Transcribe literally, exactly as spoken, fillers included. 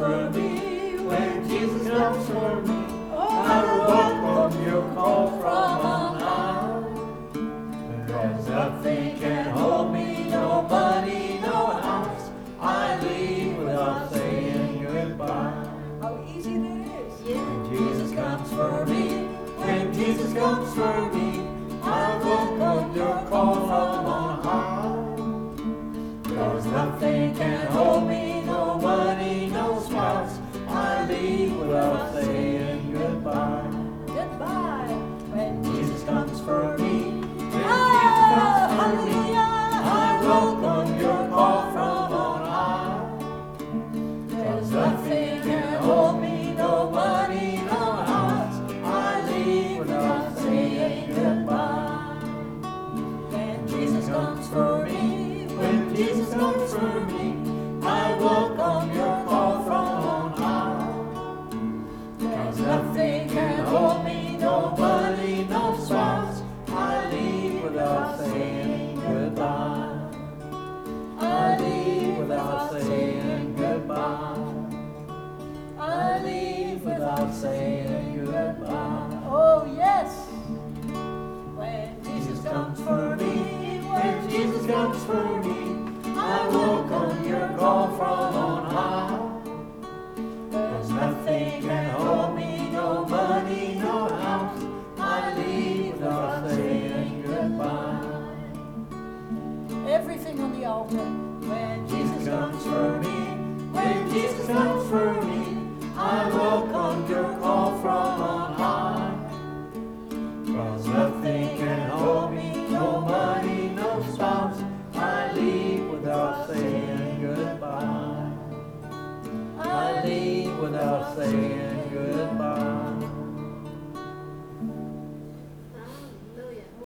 for me, when Jesus comes for me, I will welcome your call from on high. Cause nothing can hold me, no money, no house. I leave without saying goodbye. How easy that is. When Jesus comes for me, when Jesus comes for me, I welcome your call from on high. Cause nothing can hold me, no money, no spouse. I leave without saying goodbye. Goodbye. When Jesus comes for me, when Ah, Jesus comes for me, hallelujah. I welcome your call from on high. Cause nothing can hold me, no money, no house. I leave without saying goodbye. When Jesus comes for me, when Jesus comes for me, I welcome your call from on high. Cause nothing can hold me, no money, no spouse. I leave without saying goodbye. I leave without saying goodbye. I leave without saying goodbye. Oh, yes. When Jesus comes for me, when Jesus comes for me, I welcome your call from on high. Cause nothing can hold me, no money, no house. I leave without saying goodbye. Everything on the altar. When Jesus comes for me, when Jesus comes for me, I welcome your call from on high. Cause nothing can hold me, no money, no spouse. I leave without saying goodbye. I leave without saying